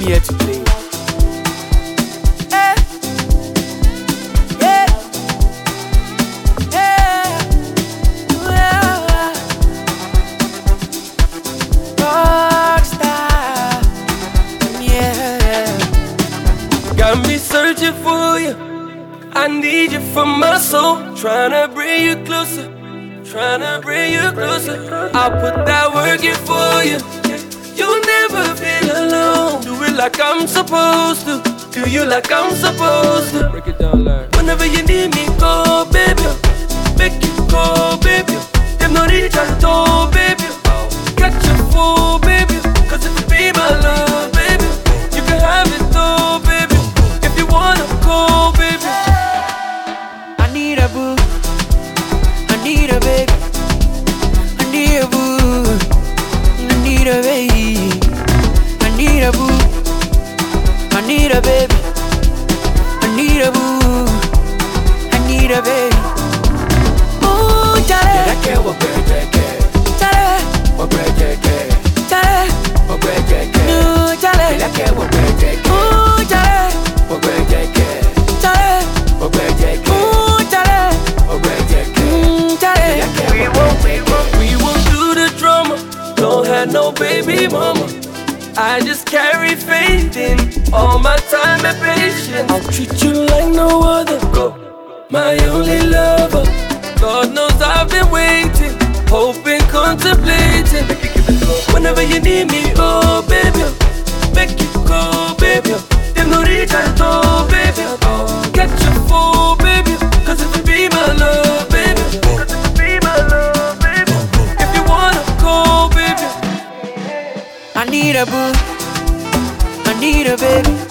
here to play. Got me searching for you, I need you for my soul. Tryna bring you closer, tryna bring you closer. I'll put that work in for you. You'll never feel alone. Do it like I'm supposed to, do you like I'm supposed to. Break it down like whenever you need me, go, baby. Make you go, baby. Them no need to do, baby. Catch your fool, baby. Cause if you be my love, baby, you can have it though, baby. If you wanna go, baby. I need a boo, I need a baby, I need a boo, I need a baby, I need a boo, I need a baby, I need a boo, I need a baby. Ooh, Charlie, I can't walk back, Charlie, walk back, Charlie, walk back, no, Charlie, I can't walk back, ooh, Charlie, walk back, Charlie, walk back, ooh, Charlie, walk back, Charlie. We won't do the drama. Don't have no baby mama. I just carry faith in all my time and patience. I'll treat you like no other. Go, my only lover. God knows I've been waiting, hoping, contemplating. Whenever you need me, oh baby, make you go, baby. Them no reach at all, baby. Get your fool, baby. Cause if you be my love, baby. Cause if you be my love, baby. If you wanna go, baby. I need a boo, I need a baby,